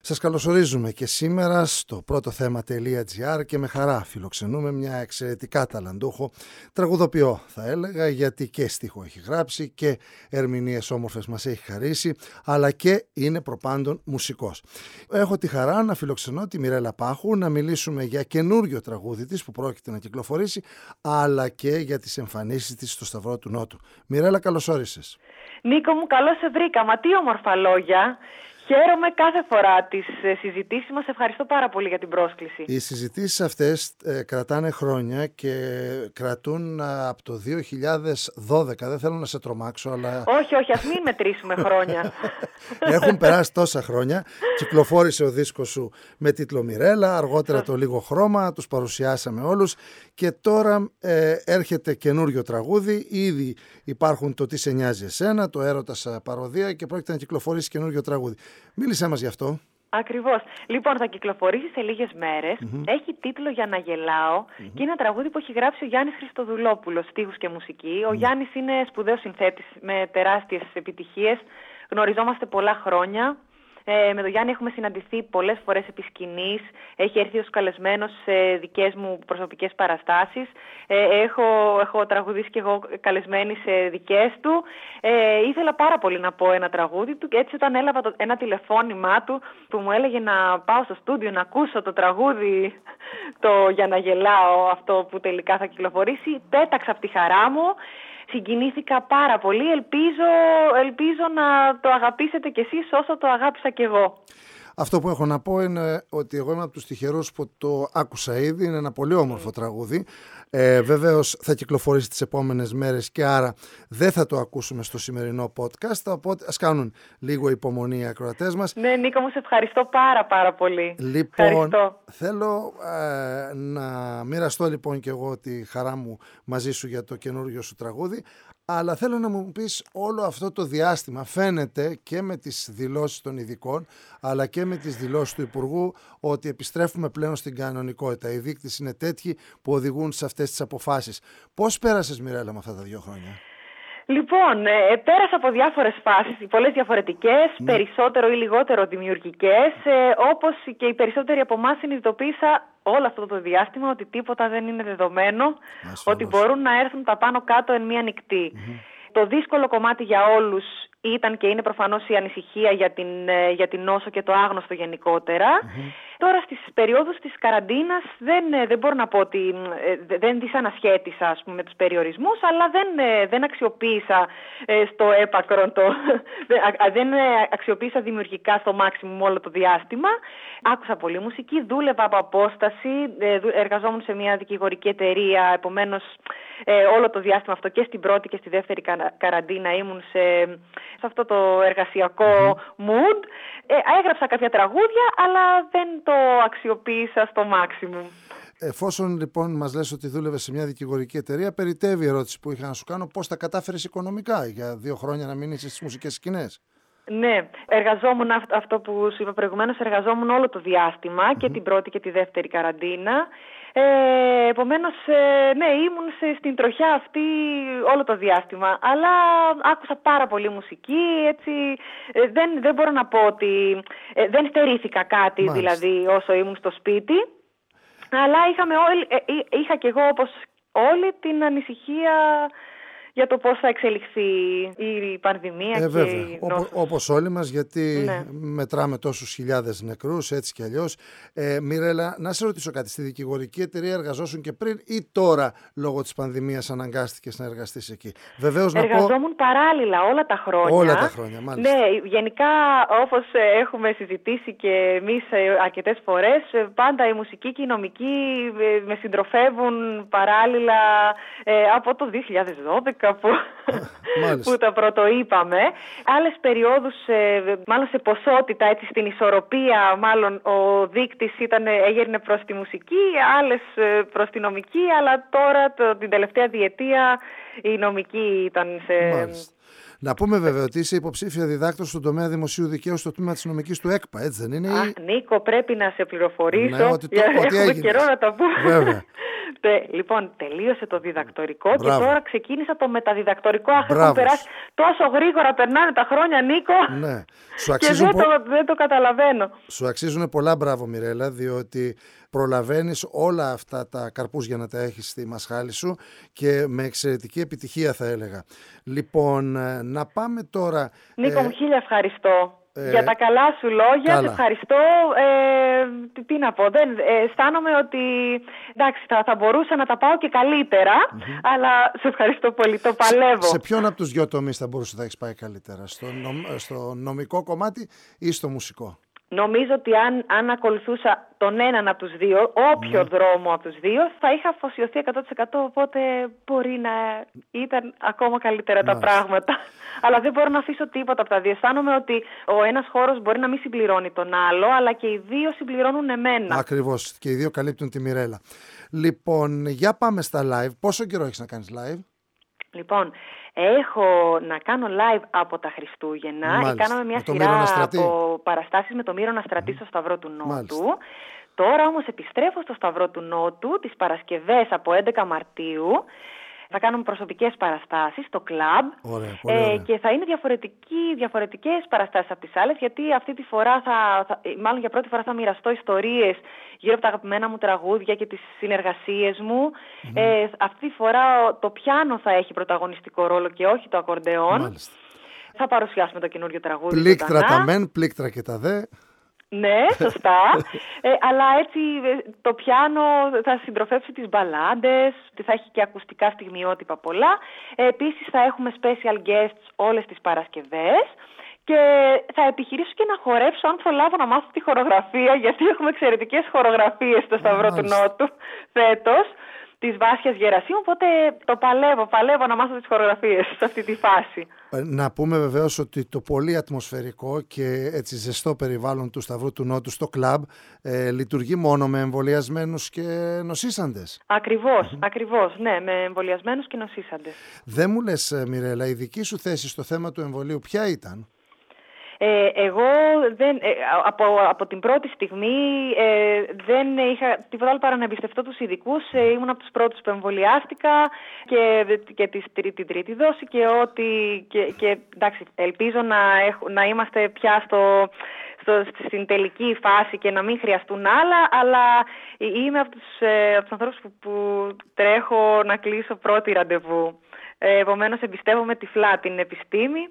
Σας καλωσορίζουμε και σήμερα στο πρώτοθέμα.gr και με χαρά φιλοξενούμε μια εξαιρετικά ταλαντούχο τραγουδοποιό, θα έλεγα, γιατί και στίχο έχει γράψει και ερμηνείες όμορφες μας έχει χαρίσει, αλλά και είναι προπάντων μουσικός. Έχω τη χαρά να φιλοξενώ τη Μιρέλα Πάχου, να μιλήσουμε για καινούριο τραγούδι της που πρόκειται να κυκλοφορήσει, αλλά και για τις εμφανίσεις της στο Σταυρό του Νότου. Μιρέλα, καλώς όρισες. Νίκο μου, καλώς σε βρήκα. Μα τι όμορφα λόγια. Χαίρομαι κάθε φορά τις συζητήσεις μας. Ευχαριστώ πάρα πολύ για την πρόσκληση. Οι συζητήσεις αυτές κρατάνε χρόνια και κρατούν από το 2012. Δεν θέλω να σε τρομάξω, αλλά... Όχι, ας μην μετρήσουμε χρόνια. Έχουν περάσει τόσα χρόνια. Κυκλοφόρησε ο δίσκος σου με τίτλο Μιρέλα, αργότερα το Λίγο Χρώμα, τους παρουσιάσαμε όλους και τώρα έρχεται καινούριο τραγούδι. Ήδη υπάρχουν το Τι σε νοιάζει εσένα, το Έρωτας παροδία και πρόκειται να κυκλοφορήσει καινούριο τραγούδι. Μίλησέ μας γι' αυτό. Ακριβώς. Λοιπόν, θα κυκλοφορήσει σε λίγες μέρες. Έχει τίτλο «Για να γελάω» και είναι ένα τραγούδι που έχει γράψει ο Γιάννης Χριστοδουλόπουλος, στίχους και μουσική. Ο Γιάννης είναι σπουδαίος συνθέτης με τεράστιες επιτυχίες. Γνωριζόμαστε πολλά χρόνια. Με τον Γιάννη έχουμε συναντηθεί πολλές φορές επί σκηνής. Έχει έρθει ως καλεσμένος σε δικές μου προσωπικές παραστάσεις. Έχω τραγουδήσει και εγώ καλεσμένη σε δικές του. Ήθελα πάρα πολύ να πω ένα τραγούδι του και έτσι όταν έλαβα ένα τηλεφώνημά του που μου έλεγε να πάω στο στούντιο να ακούσω το τραγούδι το «Για να γελάω», αυτό που τελικά θα κυκλοφορήσει, πέταξα από τη χαρά μου. Συγκινήθηκα πάρα πολύ. Ελπίζω να το αγαπήσετε κι εσείς όσο το αγάπησα κι εγώ. Αυτό που έχω να πω είναι ότι εγώ είμαι από τους τυχερούς που το άκουσα ήδη. Είναι ένα πολύ όμορφο τραγούδι. Βεβαίως θα κυκλοφορήσει τις επόμενες μέρες και άρα δεν θα το ακούσουμε στο σημερινό podcast. Οπότε ας κάνουν λίγο υπομονή οι ακροατές μας. Ναι, Νίκο μου, σε ευχαριστώ πάρα πολύ. Λοιπόν, θέλω να μοιραστώ λοιπόν και εγώ τη χαρά μου μαζί σου για το καινούργιο σου τραγούδι. Αλλά θέλω να μου πεις όλο αυτό το διάστημα, φαίνεται και με τις δηλώσεις των ειδικών, αλλά και με τις δηλώσεις του Υπουργού, ότι επιστρέφουμε πλέον στην κανονικότητα. Οι δείκτες είναι τέτοιοι που οδηγούν σε αυτές τις αποφάσεις. Πώς πέρασες, Μιρέλα, με αυτά τα 2 χρόνια? Λοιπόν, πέρασα από διάφορες φάσεις, πολλές διαφορετικές, περισσότερο ή λιγότερο δημιουργικές, όπως και οι περισσότεροι από εμάς συνειδητοποίησα όλο αυτό το διάστημα ότι τίποτα δεν είναι δεδομένο, ότι μπορούν να έρθουν τα πάνω κάτω εν μία νυχτή. Το δύσκολο κομμάτι για όλους ήταν και είναι προφανώς η ανησυχία για την νόσο και το άγνωστο γενικότερα. Τώρα στις περιόδους της καραντίνας δεν μπορώ να πω ότι δεν τις ανασχέτισα, ας πούμε, με τους περιορισμούς, αλλά δεν αξιοποίησα στο έπακρο, δεν αξιοποίησα δημιουργικά στο maximum όλο το διάστημα. Άκουσα πολύ μουσική, δούλευα από απόσταση, εργαζόμουν σε μια δικηγορική εταιρεία, επομένως όλο το διάστημα αυτό και στην πρώτη και στη δεύτερη καραντίνα ήμουν σε αυτό το εργασιακό mood. Έγραψα κάποια τραγούδια, αλλά δεν το αξιοποίησα στο maximum. Εφόσον λοιπόν μας λες ότι δούλευες σε μια δικηγορική εταιρεία, περιττεύει η ερώτηση που είχα να σου κάνω, πώς τα κατάφερες οικονομικά για 2 χρόνια να μην είσαι στις μουσικές σκηνές? Ναι, εργαζόμουν αυτό που σου είπα προηγουμένως, εργαζόμουν όλο το διάστημα και την πρώτη και τη δεύτερη καραντίνα. Επομένως, ναι, ήμουν στην τροχιά αυτή όλο το διάστημα, αλλά άκουσα πάρα πολύ μουσική, έτσι, δεν μπορώ να πω ότι δεν στερήθηκα κάτι. Μάλιστα. Δηλαδή όσο ήμουν στο σπίτι, αλλά είχα κι εγώ όπως όλοι την ανησυχία για το πώς θα εξελιχθεί η πανδημία και η νόσος. Όπως όλοι μας, γιατί μετράμε τόσους χιλιάδες νεκρούς, έτσι κι αλλιώς. Μιρέλα, να σε ρωτήσω κάτι. Στη δικηγορική εταιρεία εργαζόσουν και πριν ή τώρα λόγω της πανδημίας αναγκάστηκες να εργαστείς εκεί? Βεβαίως εργαζόμουν παράλληλα όλα τα χρόνια. Όλα τα χρόνια, μάλιστα. Ναι, γενικά όπως έχουμε συζητήσει και εμείς αρκετές φορές, πάντα η μουσική και η νομική με συντροφεύουν παράλληλα από το 2012. Που τα πρωτοείπαμε. Άλλες περιόδους, μάλλον σε ποσότητα, έτσι, στην ισορροπία, μάλλον ο δείκτης έγερνε προς τη μουσική, άλλες προς τη νομική, αλλά τώρα την τελευταία διετία η νομική ήταν σε... Μάλιστα. Να πούμε βέβαια ότι είσαι υποψήφια διδάκτορ στον τομέα δημοσίου δικαίου στο τμήμα της νομικής του ΕΚΠΑ, έτσι δεν είναι? Αχ, Νίκο, πρέπει να σε πληροφορήσω. Ναι, ότι έχουμε καιρό να τα πούμε. Βέβαια. Λοιπόν, τελείωσε το διδακτορικό και τώρα ξεκίνησα το μεταδιδακτορικό. Έχουν περάσει τόσο γρήγορα, περνάνε τα χρόνια, Νίκο. Ναι. Και δεν το καταλαβαίνω. Σου αξίζουν πολλά μπράβο, Μιρέλα, διότι προλαβαίνεις όλα αυτά τα καρπούζια να τα έχεις στη μασχάλη σου και με εξαιρετική επιτυχία, θα έλεγα. Λοιπόν, να πάμε τώρα... Νίκο μου, χίλια ευχαριστώ. Για τα καλά σου λόγια, σε ευχαριστώ. Τι να πω, αισθάνομαι ότι εντάξει, θα μπορούσα να τα πάω και καλύτερα, αλλά σε ευχαριστώ πολύ, το παλεύω. Σε ποιον από τους δυο τομείς θα μπορούσε να έχεις πάει καλύτερα, στο νομικό κομμάτι ή στο μουσικό? Νομίζω ότι αν ακολουθούσα τον έναν από τους δύο, όποιο δρόμο από τους δύο, θα είχα αφοσιωθεί 100%, οπότε μπορεί να ήταν ακόμα καλύτερα τα πράγματα. Αλλά δεν μπορώ να αφήσω τίποτα από τα δύο. Αισθάνομαι ότι ο ένας χώρος μπορεί να μην συμπληρώνει τον άλλο, αλλά και οι δύο συμπληρώνουν εμένα. Ακριβώς, και οι δύο καλύπτουν τη Μιρέλα. Λοιπόν, για πάμε στα live. Πόσο καιρό έχεις να κάνεις live? Λοιπόν, έχω να κάνω live από τα Χριστούγεννα. Κάναμε μια σειρά από παραστάσεις με το Μύρονα Στρατή στο Σταυρό του Νότου. Τώρα όμως επιστρέφω στο Σταυρό του Νότου τις Παρασκευές από 11 Μαρτίου. Θα κάνουμε προσωπικές παραστάσεις στο κλαμπ. Και θα είναι διαφορετικές παραστάσεις από τις άλλες, γιατί αυτή τη φορά μάλλον για πρώτη φορά θα μοιραστώ ιστορίες γύρω από τα αγαπημένα μου τραγούδια και τις συνεργασίες μου. Αυτή τη φορά το πιάνο θα έχει πρωταγωνιστικό ρόλο και όχι το ακορντεόν. Θα παρουσιάσουμε το καινούριο τραγούδι. Πλήκτρα τα μεν, πλήκτρα και τα δε. Ναι, σωστά. Αλλά έτσι το πιάνο θα συντροφεύσει τις μπαλάντες, θα έχει και ακουστικά στιγμιότυπα πολλά. Επίσης θα έχουμε special guests όλες τις Παρασκευές και θα επιχειρήσω και να χορέψω αν θολάβω να μάθω τη χορογραφία, γιατί έχουμε εξαιρετικές χορογραφίες στο Σταυρό του Νότου φέτος, της Βάσιας Γερασίου, οπότε το παλεύω να μάθω τις χορογραφίες σε αυτή τη φάση. Να πούμε βεβαίως ότι το πολύ ατμοσφαιρικό και έτσι ζεστό περιβάλλον του Σταυρού του Νότου στο κλαμπ λειτουργεί μόνο με εμβολιασμένους και νοσήσαντες. Ακριβώς, ναι, με εμβολιασμένους και νοσήσαντες. Δεν μου λες, Μιρέλα, η δική σου θέση στο θέμα του εμβολίου ποια ήταν? Εγώ από την πρώτη στιγμή δεν είχα τίποτα άλλο παρά να εμπιστευτώ τους ειδικούς. Ήμουν από τους πρώτους που εμβολιάστηκα και την τρίτη δόση και εντάξει, ελπίζω να είμαστε πια στην τελική φάση και να μην χρειαστούν άλλα, αλλά είμαι από τους ανθρώπους που τρέχω να κλείσω πρώτη ραντεβού. Επομένως εμπιστεύομαι τυφλά την επιστήμη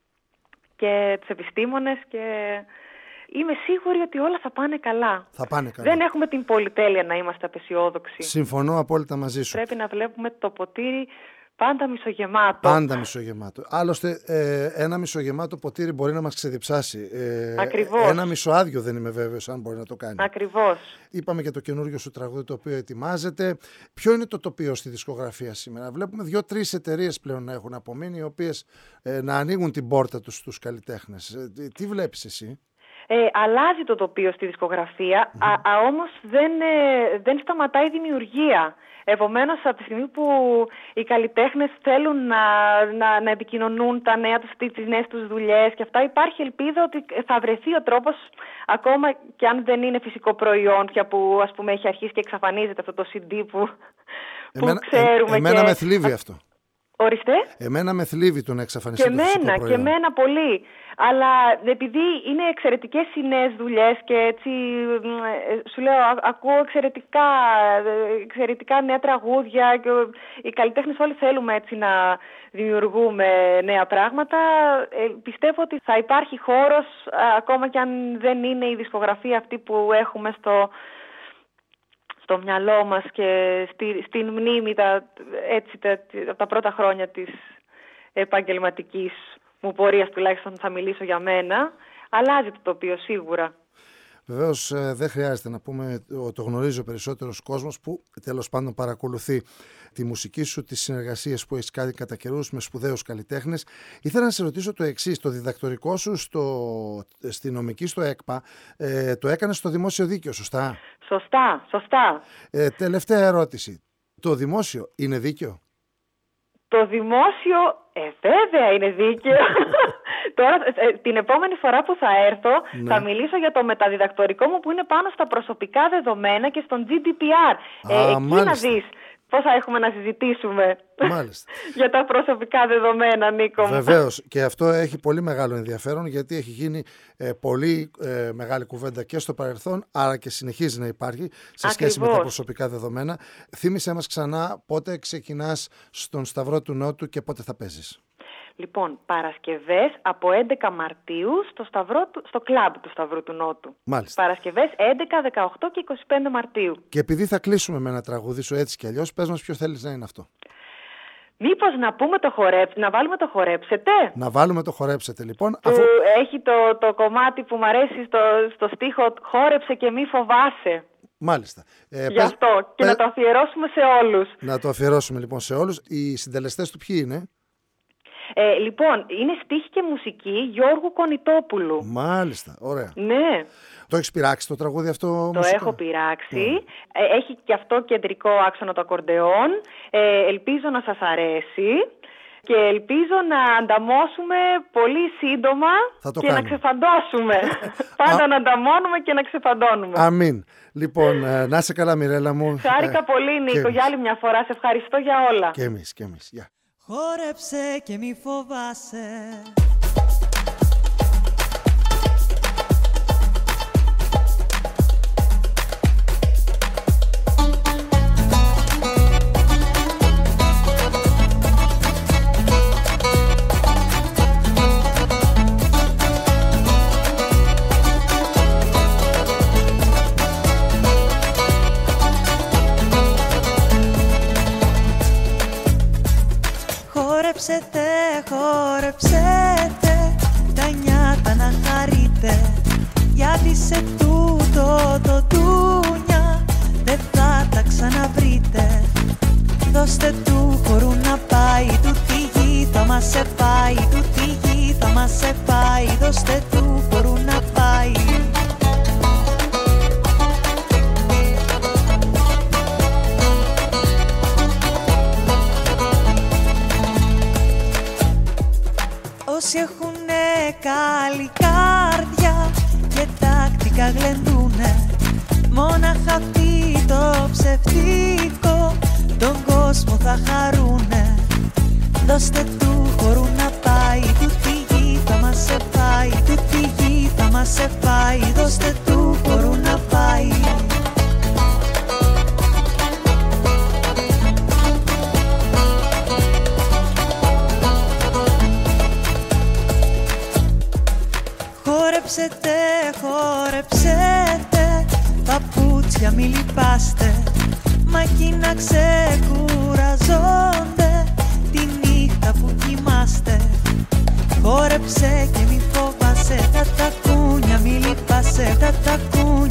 και τους επιστήμονες και είμαι σίγουρη ότι όλα θα πάνε καλά. Δεν έχουμε την πολυτέλεια να είμαστε απεσιόδοξοι. Συμφωνώ απόλυτα μαζί σου. Πρέπει να βλέπουμε το ποτήρι πάντα μισογεμάτο. Πάντα μισογεμάτο. Άλλωστε ένα μισογεμάτο ποτήρι μπορεί να μας ξεδιψάσει. Ακριβώς. Ένα μισοάδιο δεν είμαι βέβαιος αν μπορεί να το κάνει. Ακριβώς. Είπαμε και το καινούργιο σου τραγούδι το οποίο ετοιμάζεται. Ποιο είναι το τοπίο στη δισκογραφία σήμερα? Βλέπουμε 2-3 εταιρείες πλέον να έχουν απομείνει, οι οποίες να ανοίγουν την πόρτα τους στους καλλιτέχνες. Τι βλέπεις εσύ? Αλλάζει το τοπίο στη δισκογραφία, όμως δεν σταματάει η δημιουργία. Επομένως, από τη στιγμή που οι καλλιτέχνες θέλουν να επικοινωνούν τα νέα τους, τις νέες τους δουλειές και αυτά, υπάρχει ελπίδα ότι θα βρεθεί ο τρόπος, ακόμα και αν δεν είναι φυσικό προϊόν πια που ας πούμε έχει αρχίσει και εξαφανίζεται αυτό το CD που ξέρουμε. Εμένα με θλίβει αυτό. Ορίστε. Εμένα με θλίβει το να εξαφανιστεί το φυσικό προϊόν. Και εμένα πολύ. Αλλά επειδή είναι εξαιρετικές οι νέες δουλειές και έτσι σου λέω ακούω εξαιρετικά νέα τραγούδια και οι καλλιτέχνες όλοι θέλουμε έτσι να δημιουργούμε νέα πράγματα. Πιστεύω ότι θα υπάρχει χώρος, ακόμα και αν δεν είναι η δισκογραφία αυτή που έχουμε στο μυαλό μας και στην μνήμη τα πρώτα χρόνια της επαγγελματικής μου πορείας, τουλάχιστον θα μιλήσω για μένα. Αλλάζει το τοπίο σίγουρα. Βεβαίως δεν χρειάζεται να πούμε, το γνωρίζει ο περισσότερος κόσμος που τέλος πάντων παρακολουθεί τη μουσική σου, τις συνεργασίες που έχεις κάνει κατά καιρούς με σπουδαίους καλλιτέχνες. Ήθελα να σε ρωτήσω το εξής: το διδακτορικό σου στη νομική στο ΕΚΠΑ το έκανες στο δημόσιο δίκαιο, σωστά? Σωστά. Τελευταία ερώτηση. Το δημόσιο είναι δίκαιο? Το δημόσιο βέβαια είναι δίκαιο. Τώρα, την επόμενη φορά που θα έρθω, θα μιλήσω για το μεταδιδακτορικό μου που είναι πάνω στα προσωπικά δεδομένα και στον GDPR. Εκεί να δεις πώς θα έχουμε να συζητήσουμε για τα προσωπικά δεδομένα, Νίκο μου. Βεβαίως, και αυτό έχει πολύ μεγάλο ενδιαφέρον, γιατί έχει γίνει πολύ μεγάλη κουβέντα και στο παρελθόν, άρα και συνεχίζει να υπάρχει σε σχέση με τα προσωπικά δεδομένα. Θύμισέ μας ξανά πότε ξεκινάς στον Σταυρό του Νότου και πότε θα παίζεις. Λοιπόν, Παρασκευές από 11 Μαρτίου στο κλαμπ του Σταυρού του Νότου. Μάλιστα. Παρασκευές 11, 18 και 25 Μαρτίου. Και επειδή θα κλείσουμε με ένα τραγούδι σου έτσι κι αλλιώς, πες μας ποιο θέλεις να είναι αυτό. Μήπως να βάλουμε το χορέψετε. Να βάλουμε το χορέψετε, λοιπόν. Που έχει το κομμάτι που μου αρέσει στο στίχο «Χόρεψε και μη φοβάσαι». Μάλιστα. Γι' αυτό και να το αφιερώσουμε σε όλους. Να το αφιερώσουμε λοιπόν σε όλους. Οι συντελεστές του ποιοι είναι? Λοιπόν, είναι στίχη και μουσική Γιώργου Κονιτόπουλου. Μάλιστα, ωραία. Ναι. Το έχεις πειράξει το τραγούδι αυτό? Το έχω πειράξει. Έχει και αυτό κεντρικό άξονα το ακορντεόν. Ελπίζω να σας αρέσει. Και ελπίζω να ανταμώσουμε πολύ σύντομα και να ξεφαντώσουμε. Πάντα να ανταμώνουμε και να ξεφαντώνουμε. Αμήν. Λοιπόν, να είσαι καλά, Μιρέλα μου. Χάρηκα πολύ, Νίκο, για άλλη μια φορά. Σε ευχαριστώ για όλα. Και εμείς, και εμείς. Γεια. Χόρεψε και μη φοβάσαι. Χόρεψετε, χόρεψετε, τα νιάτα να χαρείτε, γιατί σε τούτο το ντούνια δεν θα τα ξαναβρείτε. Δώστε του χορού να πάει, του τη γη θα μας σε πάει, του τη γη θα μας σε πάει, δώστε του χορού να πάει. Όσοι έχουνε καλή κάρδια και τακτικά γλεντούνε, μόναχα αυτοί το ψευτικό τον κόσμο θα χαρούνε. Δώστε του χορού να πάει, του τη γη θα μας σε πάει, του τη γη θα μας σε πάει, δώστε του χορού να πάει. Χόρεψετε, χόρεψετε, παπούτσια μη λυπάστε, μα εκεί να ξεκουραζόνται τη νύχτα που κοιμάστε. Χόρεψε και μη φοβάσαι, τα τακούνια μη λυπάσαι, τα τακούνια.